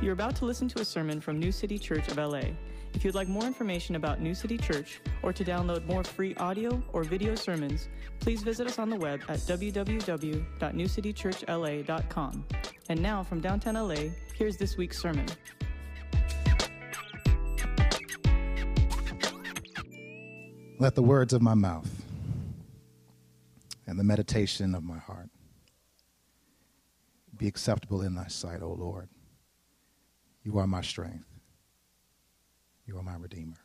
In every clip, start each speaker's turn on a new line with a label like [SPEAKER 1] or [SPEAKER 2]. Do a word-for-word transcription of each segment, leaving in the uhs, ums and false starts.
[SPEAKER 1] You're about to listen to a sermon from New City Church of L A. If you'd like more information about New City Church or to download more free audio or video sermons, please visit us on the web at w w w dot new city church l a dot com. And now from downtown L A, here's this week's sermon.
[SPEAKER 2] Let the words of my mouth and the meditation of my heart be acceptable in thy sight, O Lord. You are my strength. You are my Redeemer.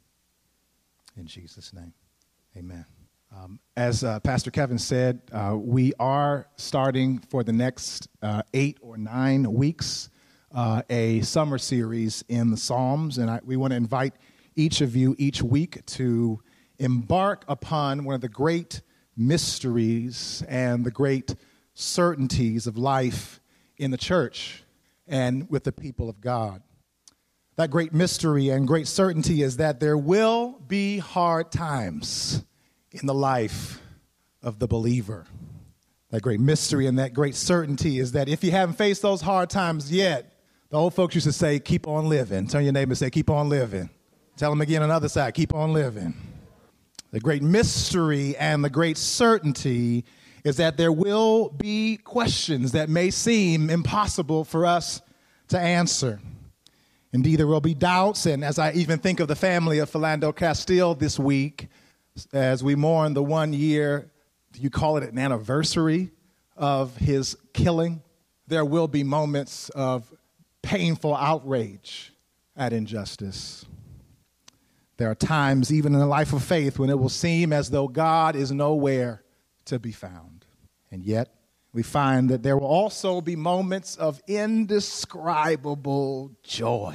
[SPEAKER 2] In Jesus' name, amen. Um, as uh, Pastor Kevin said, uh, we are starting for the next uh, eight or nine weeks uh, a summer series in the Psalms, and I, we want to invite each of you each week to embark upon one of the great mysteries and the great certainties of life in the church and with the people of God. That great mystery and great certainty is that there will be hard times in the life of the believer. That great mystery and that great certainty is that if you haven't faced those hard times yet, the old folks used to say, keep on living. Turn your neighbor and say, keep on living. Tell them again on the other side, keep on living. The great mystery and the great certainty is that there will be questions that may seem impossible for us to answer. Indeed, there will be doubts, and as I even think of the family of Philando Castile this week, as we mourn the one year, you call it an anniversary of his killing, there will be moments of painful outrage at injustice. There are times, even in the life of faith, when it will seem as though God is nowhere to be found. And yet, we find that there will also be moments of indescribable joy,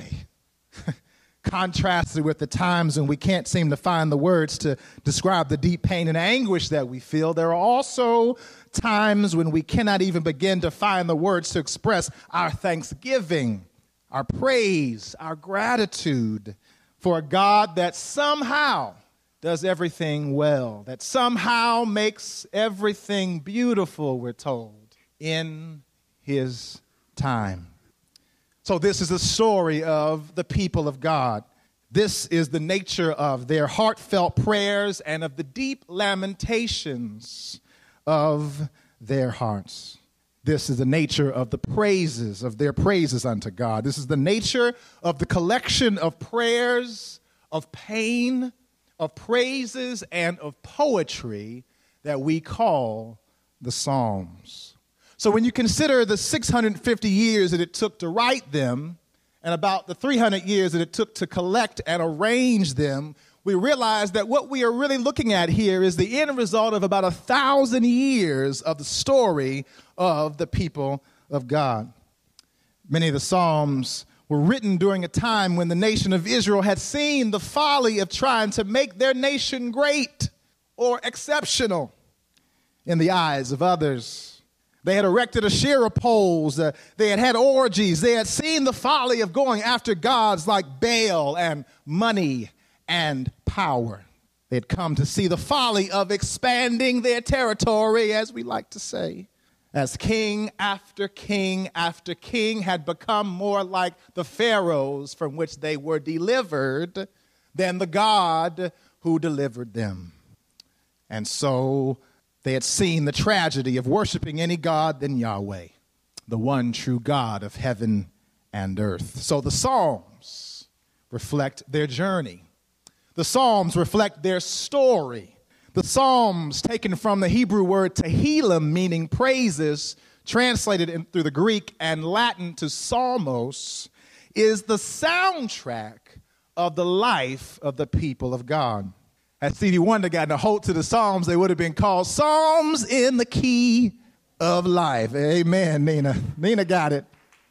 [SPEAKER 2] contrasted with the times when we can't seem to find the words to describe the deep pain and anguish that we feel. There are also times when we cannot even begin to find the words to express our thanksgiving, our praise, our gratitude for a God that somehow does everything well, that somehow makes everything beautiful, we're told, in his time. So this is the story of the people of God. This is the nature of their heartfelt prayers and of the deep lamentations of their hearts. This is the nature of the praises, of their praises unto God. This is the nature of the collection of prayers, of pain, of praises, and of poetry that we call the Psalms. So when you consider the six hundred fifty years that it took to write them and about the three hundred years that it took to collect and arrange them, we realize that what we are really looking at here is the end result of about a thousand years of the story of the people of God. Many of the Psalms were written during a time when the nation of Israel had seen the folly of trying to make their nation great or exceptional in the eyes of others. They had erected Asherah poles. Uh, they had had orgies. They had seen the folly of going after gods like Baal and money and power. They had come to see the folly of expanding their territory, as we like to say, as king after king after king had become more like the pharaohs from which they were delivered than the God who delivered them. And so they had seen the tragedy of worshiping any god than Yahweh, the one true God of heaven and earth. So the Psalms reflect their journey. The Psalms reflect their story. The Psalms, taken from the Hebrew word Tehillim, meaning praises, translated in, through the Greek and Latin to psalmos, is the soundtrack of the life of the people of God. Had Stevie Wonder gotten a hold to the Psalms, they would have been called Psalms in the Key of Life. Amen, Nina. Nina got it.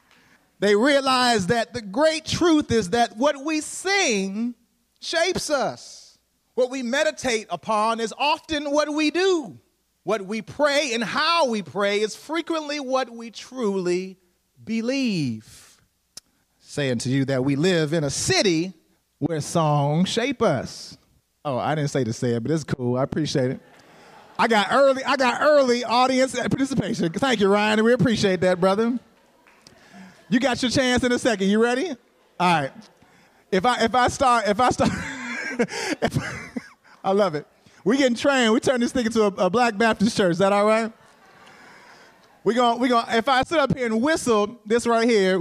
[SPEAKER 2] They realized that the great truth is that what we sing shapes us. What we meditate upon is often what we do. What we pray and how we pray is frequently what we truly believe. Saying to you that we live in a city where songs shape us. Oh, I didn't say to say it, but it's cool. I appreciate it. I got early, I got early audience participation. Thank you, Ryan, and we appreciate that, brother. You got your chance in a second. You ready? All right. If I if I start if I start, if, I love it. We getting trained. We turn this thing into a, a Black Baptist church. Is that all right? We going we going. If I sit up here and whistle this right here.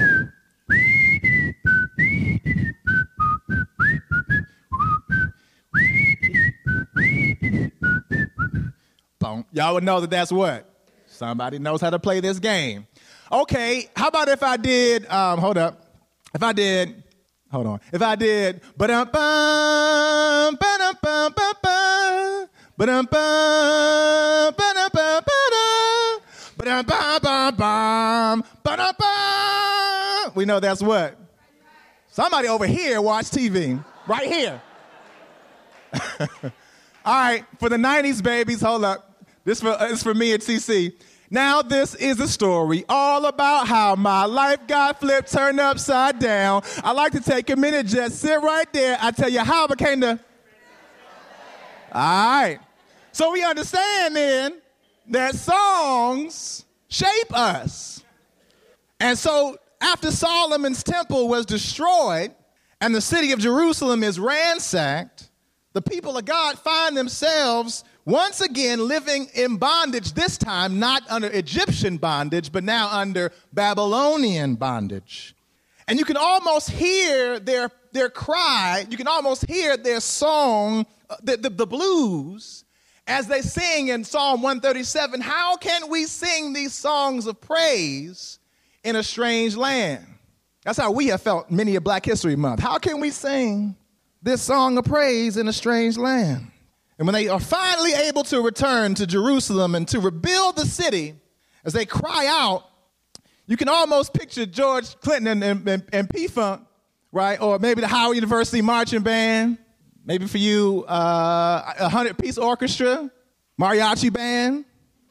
[SPEAKER 2] Boom. Y'all would know that that's what? Somebody knows how to play this game. Okay, how about if I did, um, hold up. If I did, hold on. If I did, ba-dum-bum, ba-dum-bum, ba-bum, ba-dum-bum, ba-dum-bum, ba-dum, ba-dum-bum, ba-dum-bum. We know that's what? Somebody over here watch T V. Right here. All right, for the nineties babies, hold up. This for, uh, is for me and C C. Now this is a story all about how my life got flipped, turned upside down. I like to take a minute, just sit right there. I tell you how I became the... All right. So we understand then that songs shape us. And so after Solomon's temple was destroyed and the city of Jerusalem is ransacked, the people of God find themselves once again living in bondage, this time not under Egyptian bondage, but now under Babylonian bondage. And you can almost hear their, their cry, you can almost hear their song, the, the, the blues, as they sing in Psalm one thirty-seven, how can we sing these songs of praise in a strange land? That's how we have felt many of Black History Month. How can we sing this song of praise in a strange land? And when they are finally able to return to Jerusalem and to rebuild the city, as they cry out, you can almost picture George Clinton and, and, and, and P-Funk, right? Or maybe the Howard University Marching Band. Maybe for you, uh, a hundred-piece orchestra, mariachi band,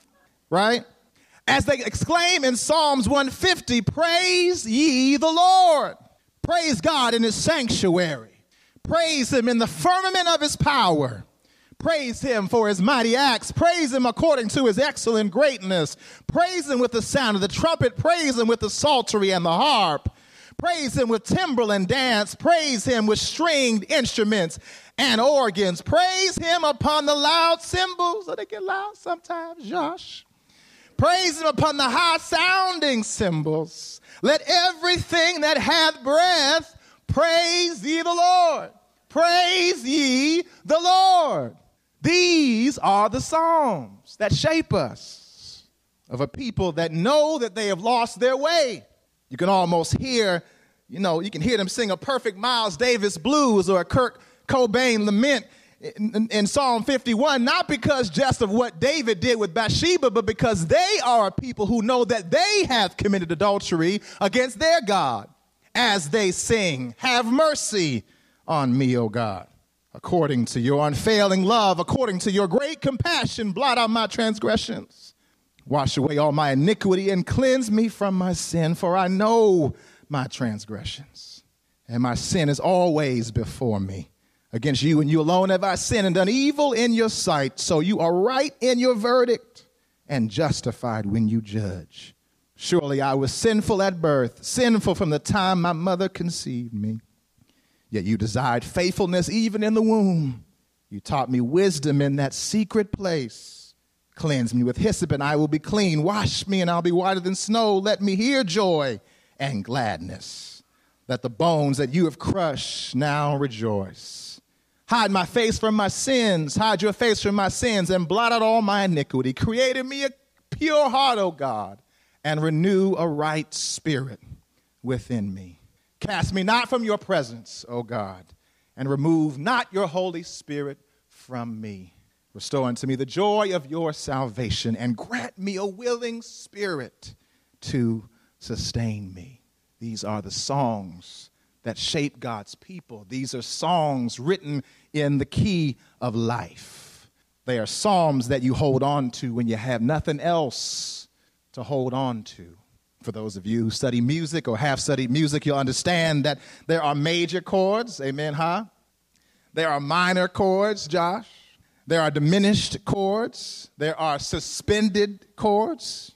[SPEAKER 2] right? As they exclaim in Psalms one fifty, praise ye the Lord. Praise God in his sanctuary. Praise him in the firmament of his power. Praise him for his mighty acts. Praise him according to his excellent greatness. Praise him with the sound of the trumpet. Praise him with the psaltery and the harp. Praise him with timbrel and dance. Praise him with stringed instruments and organs. Praise him upon the loud cymbals. Oh, they get loud sometimes, Josh. Praise him upon the high-sounding cymbals. Let everything that hath breath praise ye the Lord. Praise ye the Lord. These are the Psalms that shape us, of a people that know that they have lost their way. You can almost hear, you know, you can hear them sing a perfect Miles Davis blues or a Kurt Cobain lament in, in, in Psalm fifty-one, not because just of what David did with Bathsheba, but because they are a people who know that they have committed adultery against their God. As they sing, have mercy on me, O God. According to your unfailing love, according to your great compassion, blot out my transgressions. Wash away all my iniquity and cleanse me from my sin, for I know my transgressions, and my sin is always before me. Against you and you alone have I sinned and done evil in your sight, so you are right in your verdict and justified when you judge. Surely I was sinful at birth, sinful from the time my mother conceived me. Yet you desired faithfulness even in the womb. You taught me wisdom in that secret place. Cleanse me with hyssop and I will be clean. Wash me and I'll be whiter than snow. Let me hear joy and gladness. Let the bones that you have crushed now rejoice. Hide my face from my sins. Hide your face from my sins and blot out all my iniquity. Create in me a pure heart, O God, and renew a right spirit within me. Cast me not from your presence, O God, and remove not your Holy Spirit from me. Restore unto me the joy of your salvation, and grant me a willing spirit to sustain me. These are the songs that shape God's people. These are songs written in the key of life. They are psalms that you hold on to when you have nothing else to hold on to. For those of you who study music or have studied music, you'll understand that there are major chords, amen, huh? There are minor chords, Josh. There are diminished chords. There are suspended chords.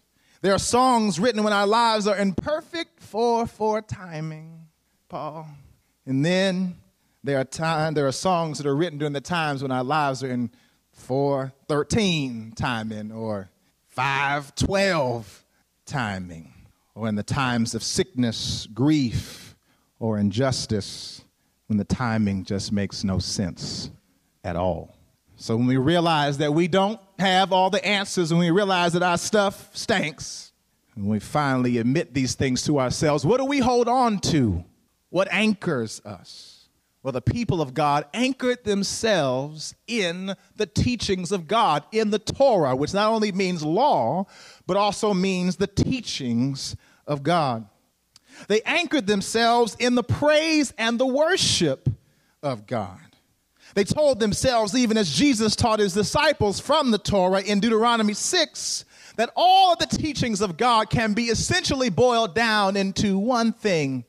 [SPEAKER 2] There are songs written when our lives are in perfect four four timing, Paul. And then there are time, there are songs that are written during the times when our lives are in four thirteen timing or five twelve timing, or in the times of sickness, grief, or injustice, when the timing just makes no sense at all. So when we realize that we don't have all the answers, when we realize that our stuff stinks, and we finally admit these things to ourselves, what do we hold on to? What anchors us? Well, the people of God anchored themselves in the teachings of God, in the Torah, which not only means law, but also means the teachings of God. They anchored themselves in the praise and the worship of God. They told themselves, even as Jesus taught his disciples from the Torah in Deuteronomy six, that all of the teachings of God can be essentially boiled down into one thing.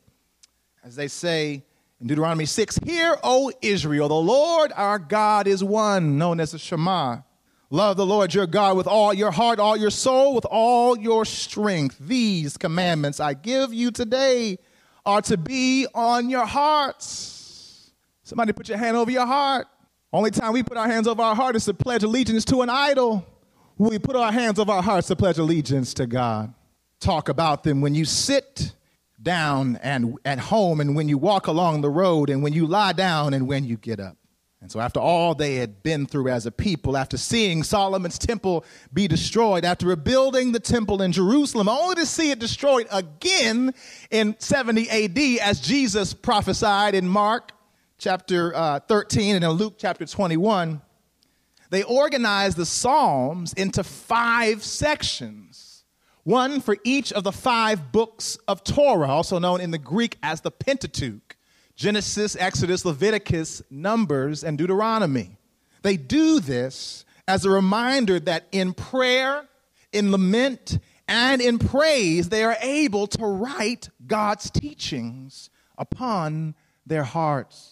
[SPEAKER 2] As they say in Deuteronomy six, "Hear, O Israel, the Lord our God is one," known as the Shema. "Love the Lord your God with all your heart, all your soul, with all your strength. These commandments I give you today are to be on your hearts." Somebody put your hand over your heart. Only time we put our hands over our heart is to pledge allegiance to an idol. We put our hands over our hearts to pledge allegiance to God. Talk about them when you sit down and at home, and when you walk along the road, and when you lie down, and when you get up. And so after all they had been through as a people, after seeing Solomon's temple be destroyed, after rebuilding the temple in Jerusalem, only to see it destroyed again in seventy A D as Jesus prophesied in Mark chapter uh, thirteen and in Luke chapter twenty-one, they organized the Psalms into five sections, one for each of the five books of Torah, also known in the Greek as the Pentateuch: Genesis, Exodus, Leviticus, Numbers, and Deuteronomy. They do this as a reminder that in prayer, in lament, and in praise, they are able to write God's teachings upon their hearts.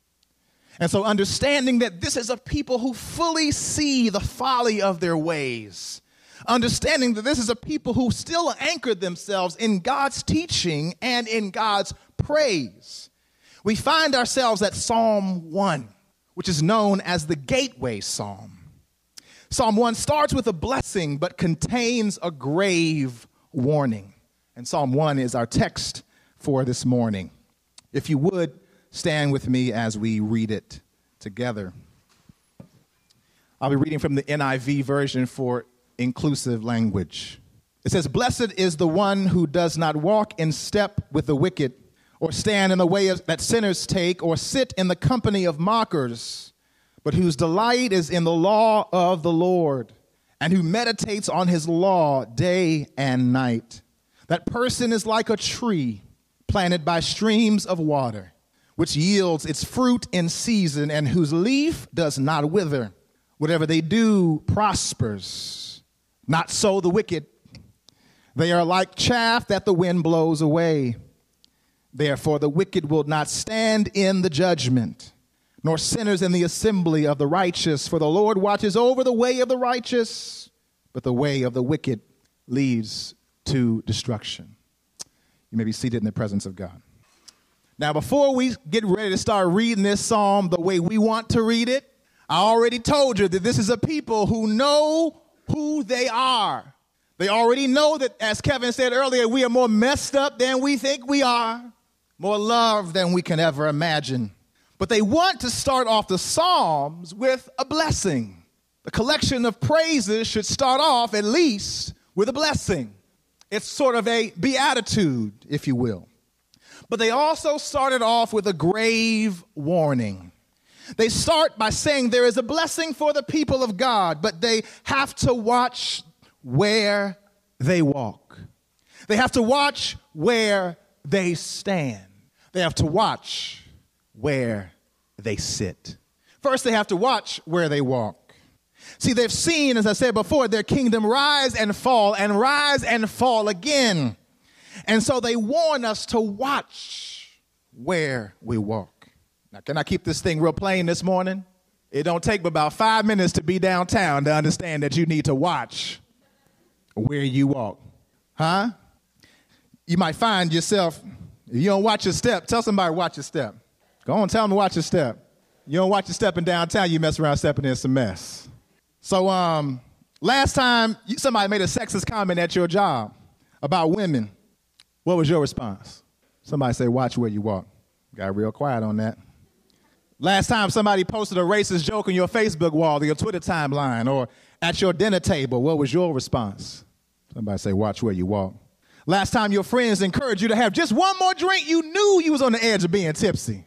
[SPEAKER 2] And so understanding that this is a people who fully see the folly of their ways, understanding that this is a people who still anchored themselves in God's teaching and in God's praise, we find ourselves at Psalm one, which is known as the Gateway Psalm. Psalm one starts with a blessing but contains a grave warning. And Psalm one is our text for this morning. If you would, stand with me as we read it together. I'll be reading from the N I V version for inclusive language. It says, "Blessed is the one who does not walk in step with the wicked, or stand in the way of, that sinners take, or sit in the company of mockers, but whose delight is in the law of the Lord, and who meditates on his law day and night. That person is like a tree planted by streams of water, which yields its fruit in season, and whose leaf does not wither. Whatever they do prospers. Not so the wicked. They are like chaff that the wind blows away. Therefore the wicked will not stand in the judgment, nor sinners in the assembly of the righteous. For the Lord watches over the way of the righteous, but the way of the wicked leads to destruction." You may be seated in the presence of God. Now, before we get ready to start reading this psalm the way we want to read it, I already told you that this is a people who know who they are. They already know that, as Kevin said earlier, we are more messed up than we think we are, more loved than we can ever imagine. But they want to start off the psalms with a blessing. The collection of praises should start off at least with a blessing. It's sort of a beatitude, if you will. But they also started off with a grave warning. They start by saying there is a blessing for the people of God, but they have to watch where they walk. They have to watch where they stand. They have to watch where they sit. First, they have to watch where they walk. See, they've seen, as I said before, their kingdom rise and fall and rise and fall again. And so they warn us to watch where we walk. Now, can I keep this thing real plain this morning? It don't take but about five minutes to be downtown to understand that you need to watch where you walk. Huh? You might find yourself, if you don't watch your step, tell somebody watch your step. Go on, tell them to watch your step. You don't watch your step in downtown, you mess around stepping in some mess. So um, last time you, somebody made a sexist comment at your job about women, what was your response? Somebody say, watch where you walk. Got real quiet on that. Last time somebody posted a racist joke on your Facebook wall or your Twitter timeline or at your dinner table, what was your response? Somebody say, watch where you walk. Last time your friends encouraged you to have just one more drink, you knew you was on the edge of being tipsy.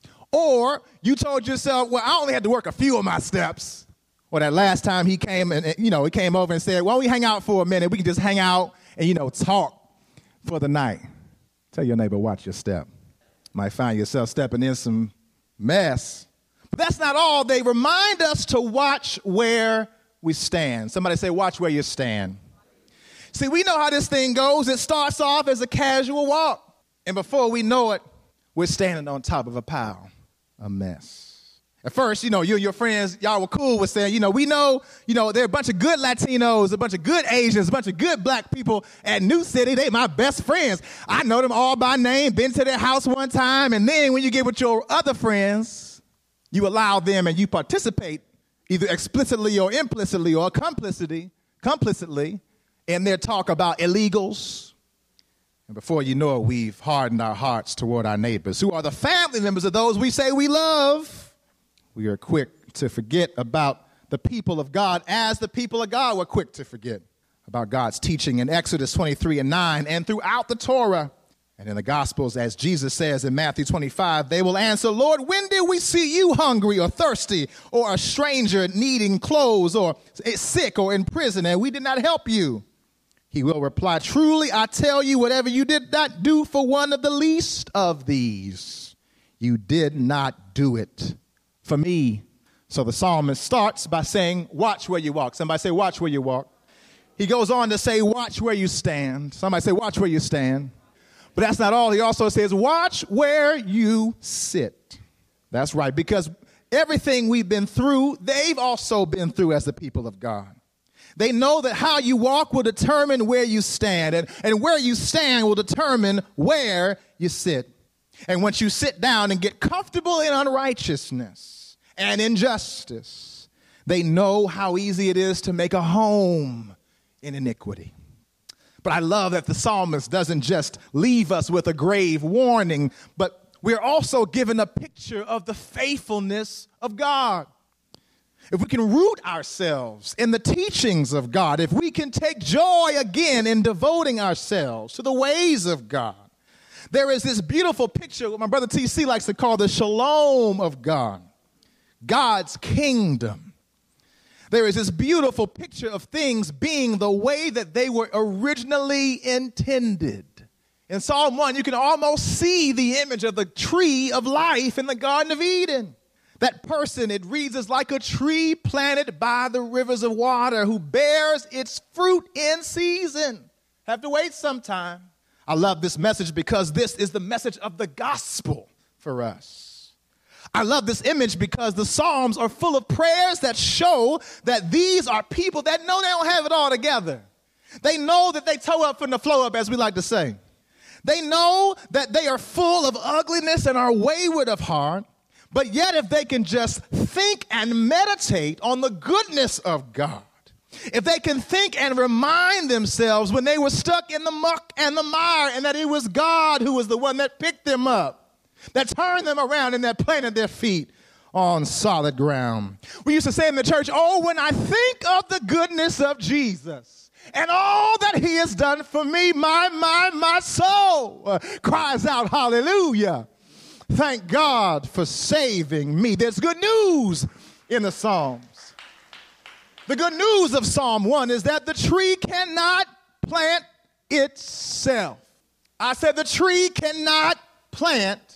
[SPEAKER 2] Or you told yourself, well, I only had to work a few of my steps. Or that last time he came and, you know, he came over and said, well, we hang out for a minute. We can just hang out and, you know, talk for the night. Tell your neighbor, watch your step. Might find yourself stepping in some mess. But that's not all. They remind us to watch where we stand. Somebody say, watch where you stand. See, we know how this thing goes. It starts off as a casual walk. And before we know it, we're standing on top of a pile. A mess. At first, you know, you and your friends, y'all were cool with saying, you know, we know, you know, there are a bunch of good Latinos, a bunch of good Asians, a bunch of good black people at New City. They my best friends. I know them all by name, been to their house one time. And then when you get with your other friends, you allow them and you participate either explicitly or implicitly or complicity, complicitly in their talk about illegals. And before you know it, we've hardened our hearts toward our neighbors, who are the family members of those we say we love. We are quick to forget about the people of God as the people of God were quick to forget about God's teaching in Exodus twenty-three and nine and throughout the Torah. And in the Gospels, as Jesus says in Matthew twenty-five, they will answer, Lord, when did we see you hungry or thirsty or a stranger needing clothes or sick or in prison and we did not help you? He will reply, truly, I tell you, whatever you did not do for one of the least of these, you did not do it for me. So the psalmist starts by saying, watch where you walk. Somebody say, watch where you walk. He goes on to say, watch where you stand. Somebody say, watch where you stand. But that's not all. He also says, watch where you sit. That's right, because everything we've been through, they've also been through as the people of God. They know that how you walk will determine where you stand, and, and where you stand will determine where you sit. And once you sit down and get comfortable in unrighteousness and injustice, they know how easy it is to make a home in iniquity. But I love that the psalmist doesn't just leave us with a grave warning, but we're also given a picture of the faithfulness of God. If we can root ourselves in the teachings of God, if we can take joy again in devoting ourselves to the ways of God, there is this beautiful picture, what my brother T C likes to call the shalom of God, God's kingdom. There is this beautiful picture of things being the way that they were originally intended. In Psalm one, you can almost see the image of the tree of life in the Garden of Eden. That person, it reads, is like a tree planted by the rivers of water who bears its fruit in season. Have to wait some time. I love this message because this is the message of the gospel for us. I love this image because the Psalms are full of prayers that show that these are people that know they don't have it all together. They know that they toe up from the flow up, as we like to say. They know that they are full of ugliness and are wayward of heart. But yet, if they can just think and meditate on the goodness of God, if they can think and remind themselves when they were stuck in the muck and the mire and that it was God who was the one that picked them up, that turned them around and that planted their feet on solid ground. We used to say in the church, oh, when I think of the goodness of Jesus and all that he has done for me, my, my, my soul uh, cries out, hallelujah. Thank God for saving me. There's good news in the Psalms. The good news of Psalm one is that the tree cannot plant itself. I said the tree cannot plant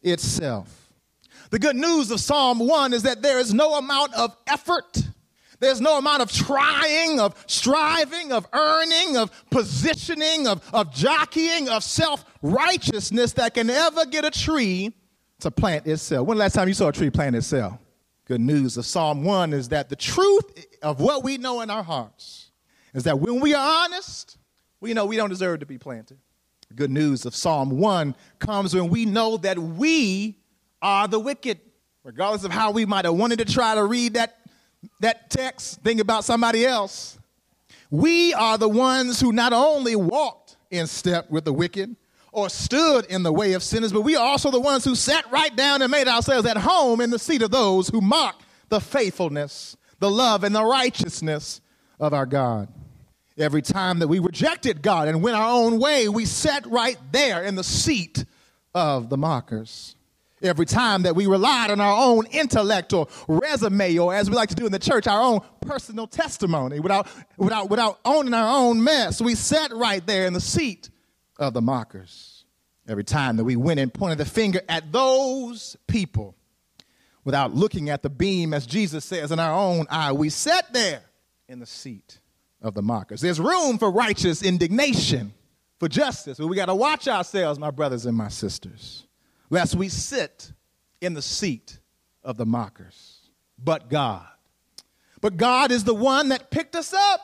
[SPEAKER 2] itself. The good news of Psalm one is that there is no amount of effort, there's no amount of trying, of striving, of earning, of positioning, of, of jockeying, of self-righteousness that can ever get a tree to plant itself. When the last time you saw a tree plant itself? Good news of Psalm one is that the truth of what we know in our hearts is that when we are honest, We know we don't deserve to be planted. The good news of Psalm one comes when we know that we are the wicked. Regardless of how we might have wanted to try to read that, that text, think about somebody else. We are the ones who not only walked in step with the wicked or stood in the way of sinners, but we are also the ones who sat right down and made ourselves at home in the seat of those who mock the faithfulness, the love, and the righteousness of our God. Every time that we rejected God and went our own way, we sat right there in the seat of the mockers. Every time that we relied on our own intellect or resume, or as we like to do in the church, our own personal testimony, without, without, without owning our own mess, we sat right there in the seat of the mockers. Every time that we went and pointed the finger at those people without looking at the beam, as Jesus says, in our own eye, we sat there in the seat of the mockers. There's room for righteous indignation, for justice, but we got to watch ourselves, my brothers and my sisters, lest we sit in the seat of the mockers. But God. But God is the one that picked us up.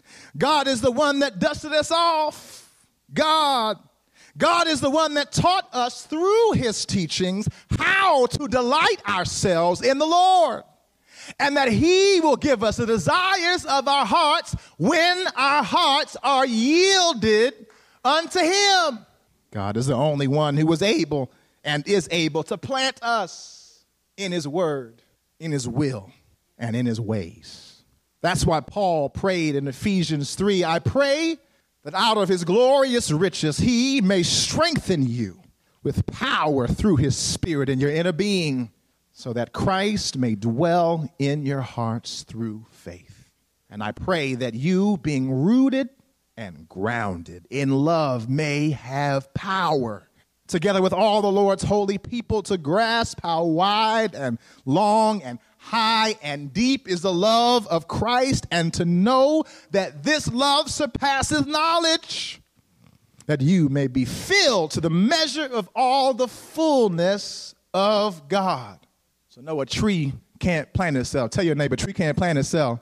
[SPEAKER 2] God is the one that dusted us off. God. God is the one that taught us through his teachings how to delight ourselves in the Lord. And that he will give us the desires of our hearts when our hearts are yielded unto him. God is the only one who was able and is able to plant us in his word, in his will, and in his ways. That's why Paul prayed in Ephesians three, I pray that out of his glorious riches he may strengthen you with power through his Spirit in your inner being, so that Christ may dwell in your hearts through faith. And I pray that you, being rooted and grounded in love, may have power, together with all the Lord's holy people, to grasp how wide and long and high and deep is the love of Christ, and to know that this love surpasses knowledge, that you may be filled to the measure of all the fullness of God. So no, a tree can't plant itself. Tell your neighbor, a tree can't plant itself.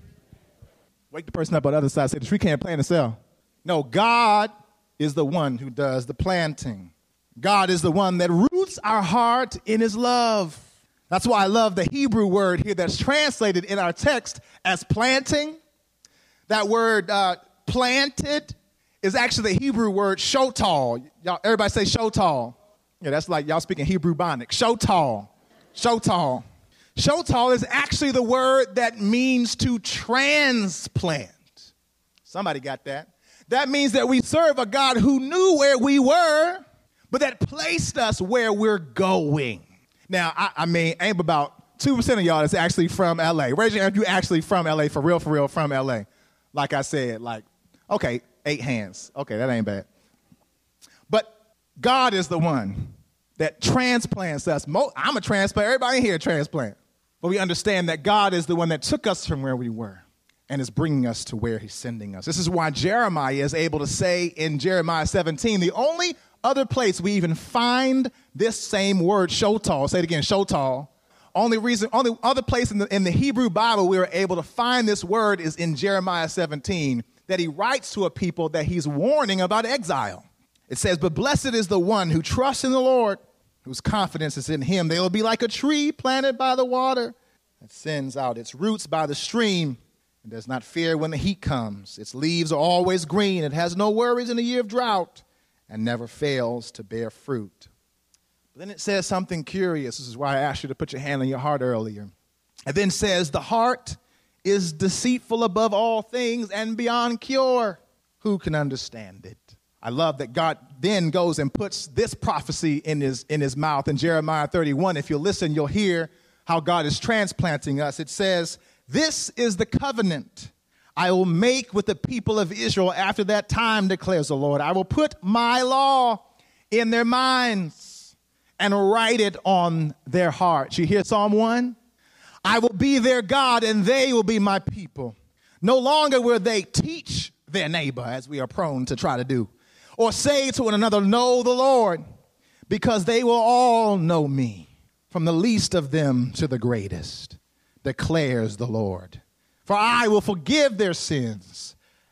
[SPEAKER 2] Wake the person up on the other side, say, the tree can't plant itself. No, God is the one who does the planting. God is the one that roots our heart in his love. That's why I love the Hebrew word here that's translated in our text as planting. That word uh, planted is actually the Hebrew word shotal. Y'all, everybody say shotal. Yeah, that's like y'all speaking Hebrew Bonic. Shotal. Shotal. Shotal is actually the word that means to transplant. Somebody got that? That means that we serve a God who knew where we were, but that placed us where we're going. Now, I, I mean, ain't about two percent of y'all that's actually from L A. Raise your hand if you actually from L A, for real, for real, from L A. Like I said, like, okay, eight hands. Okay, that ain't bad. But God is the one that transplants us. I'm a transplant. Everybody in here a transplant. But we understand that God is the one that took us from where we were and is bringing us to where he's sending us. This is why Jeremiah is able to say in Jeremiah seventeen, the only other place we even find this same word, shotal, say it again, shotal. Only reason, only other place in the, in the Hebrew Bible we are able to find this word is in Jeremiah seventeen, that he writes to a people that he's warning about exile. It says, but blessed is the one who trusts in the Lord, whose confidence is in him. They will be like a tree planted by the water that sends out its roots by the stream and does not fear when the heat comes. Its leaves are always green. It has no worries in the year of drought and never fails to bear fruit. But then it says something curious. This is why I asked you to put your hand on your heart earlier. It then says, the heart is deceitful above all things and beyond cure. Who can understand it? I love that God then goes and puts this prophecy in his, in his mouth. In Jeremiah thirty-one, if you listen, you'll hear how God is transplanting us. It says, this is the covenant I will make with the people of Israel after that time, declares the Lord. I will put my law in their minds and write it on their hearts. You hear Psalm one? I will be their God and they will be my people. No longer will they teach their neighbor, as we are prone to try to do, or say to one another, know the Lord, because they will all know me, from the least of them to the greatest, declares the Lord. For I will forgive their sins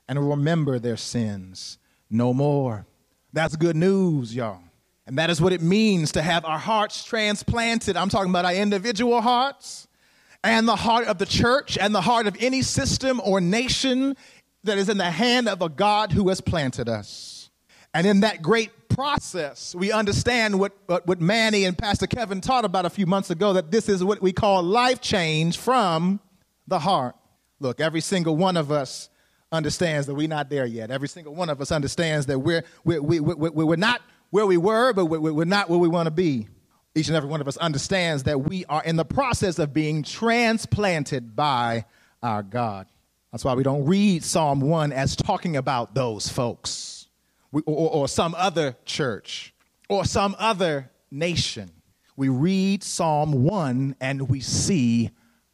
[SPEAKER 2] and will remember their sins no more. That's good news, y'all. And that is what it means to have our hearts transplanted. I'm talking about our individual hearts and the heart of the church and the heart of any system or nation that is in the hand of a God who has planted us. And in that great process, we understand what, what, what Manny and Pastor Kevin taught about a few months ago, that this is what we call life change from the heart. Look, every single one of us understands that we're not there yet. Every single one of us understands that we're, we're, we, we, we, we're not where we were, but we're not where we want to be. Each and every one of us understands that we are in the process of being transplanted by our God. That's why we don't read Psalm one as talking about those folks we, or, or some other church or some other nation. We read Psalm one and we see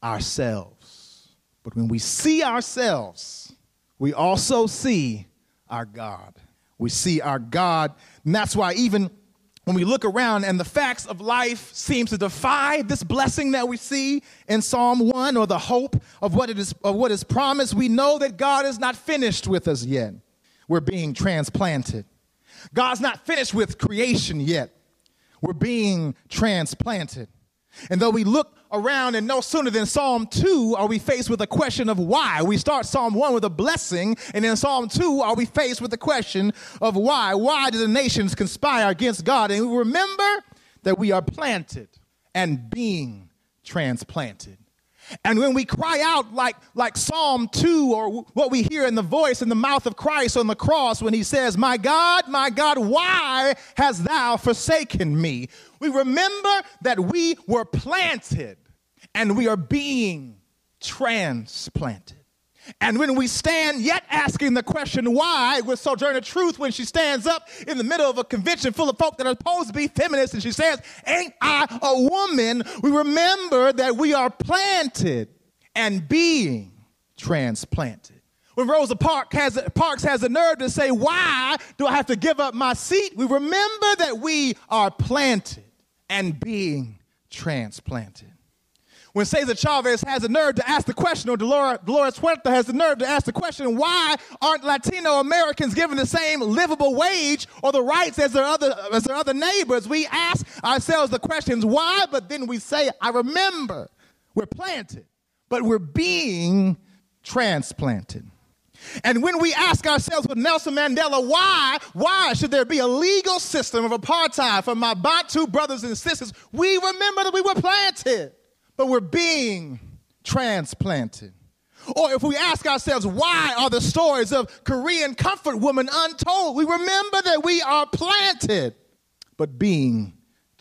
[SPEAKER 2] ourselves. But when we see ourselves, we also see our God. We see our God, and that's why even when we look around and the facts of life seem to defy this blessing that we see in Psalm one, or the hope of what it is, of what is promised, we know that God is not finished with us yet. We're being transplanted. God's not finished with creation yet. We're being transplanted. And though we look around and no sooner than Psalm two are we faced with a question of why. We start Psalm one with a blessing, and in Psalm two are we faced with the question of why. Why do the nations conspire against God? And we remember that we are planted and being transplanted. And when we cry out like, like Psalm two, or what we hear in the voice in the mouth of Christ on the cross when he says, "My God, my God, why hast thou forsaken me?" We remember that we were planted and we are being transplanted. And when we stand yet asking the question why with Sojourner Truth, when she stands up in the middle of a convention full of folk that are supposed to be feminists and she says, "Ain't I a woman?" we remember that we are planted and being transplanted. When Rosa Parks has, Parks has the nerve to say, "Why do I have to give up my seat?" we remember that we are planted and being transplanted. When Cesar Chavez has the nerve to ask the question, or Dolores, Dolores Huerta has the nerve to ask the question, why aren't Latino Americans given the same livable wage or the rights as their other, as their other neighbors? We ask ourselves the questions, why? But then we say, I remember, we're planted, but we're being transplanted. And when we ask ourselves with Nelson Mandela, why, why should there be a legal system of apartheid for my Bantu brothers and sisters? We remember that we were planted, but we're being transplanted. Or if we ask ourselves, why are the stories of Korean comfort women untold? We remember that we are planted, but being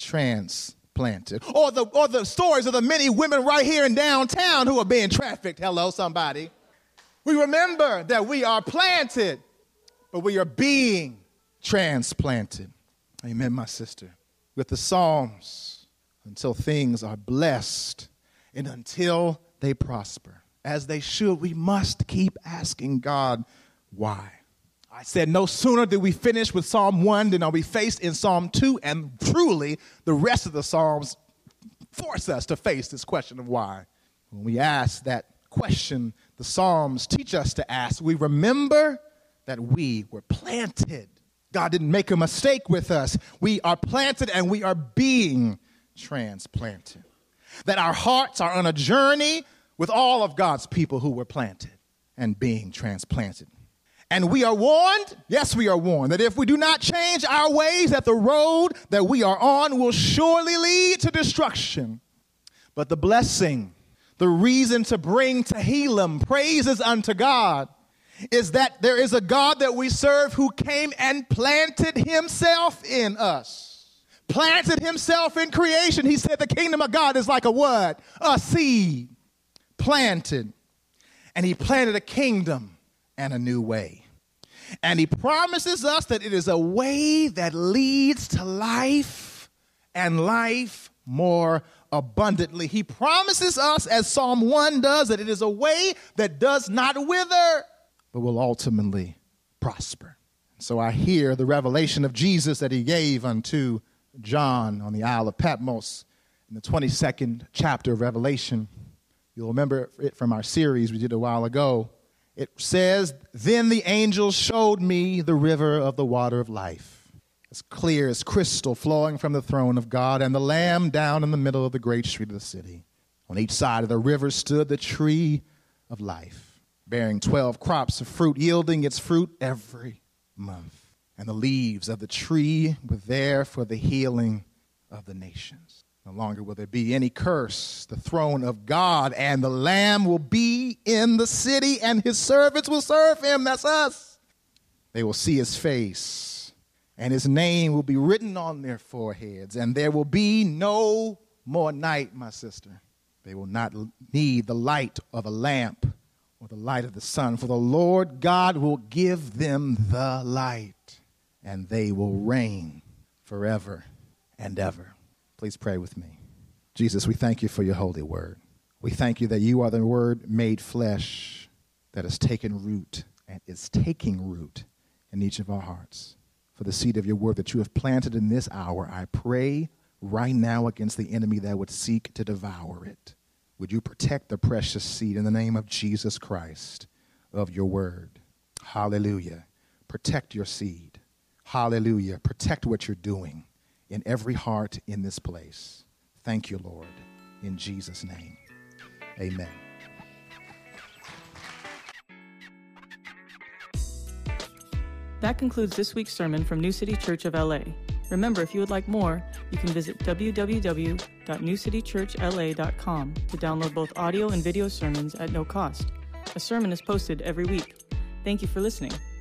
[SPEAKER 2] transplanted. Or the, or the stories of the many women right here in downtown who are being trafficked. Hello, somebody. We remember that we are planted, but we are being transplanted. Amen, my sister. With the Psalms, until things are blessed and until they prosper, as they should, we must keep asking God why. I said no sooner did we finish with Psalm one than are we faced in Psalm two, and truly the rest of the Psalms force us to face this question of why. When we ask that question, the Psalms teach us to ask, we remember that we were planted. God didn't make a mistake with us. We are planted and we are being transplanted. That our hearts are on a journey with all of God's people who were planted and being transplanted. And we are warned, yes, we are warned, that if we do not change our ways, that the road that we are on will surely lead to destruction. But the blessing, the reason to bring Tehillim, praises unto God, is that there is a God that we serve who came and planted himself in us. Planted himself in creation. He said the kingdom of God is like a what? A seed planted. And he planted a kingdom and a new way. And he promises us that it is a way that leads to life and life more abundantly. He promises us, as Psalm one does, that it is a way that does not wither, but will ultimately prosper. So I hear the revelation of Jesus that he gave unto John on the Isle of Patmos in the twenty-second chapter of Revelation. You'll remember it from our series we did a while ago. It says, then the angel showed me the river of the water of life, as clear as crystal, flowing from the throne of God, and the Lamb down in the middle of the great street of the city. On each side of the river stood the tree of life, bearing twelve crops of fruit, yielding its fruit every month. And the leaves of the tree were there for the healing of the nations. No longer will there be any curse. The throne of God and the Lamb will be in the city, and his servants will serve him. That's us. They will see his face, and his name will be written on their foreheads, and there will be no more night, my sister. They will not need the light of a lamp or the light of the sun, for the Lord God will give them the light, and they will reign forever and ever. Please pray with me. Jesus, we thank you for your holy word. We thank you that you are the word made flesh that has taken root and is taking root in each of our hearts. For the seed of your word that you have planted in this hour, I pray right now against the enemy that would seek to devour it. Would you protect the precious seed in the name of Jesus Christ of your word? Hallelujah. Protect your seed. Hallelujah. Protect what you're doing in every heart in this place. Thank you, Lord. In Jesus' name, amen.
[SPEAKER 1] That concludes this week's sermon from New City Church of L A. Remember, if you would like more, you can visit w w w dot new city church l a dot com to download both audio and video sermons at no cost. A sermon is posted every week. Thank you for listening.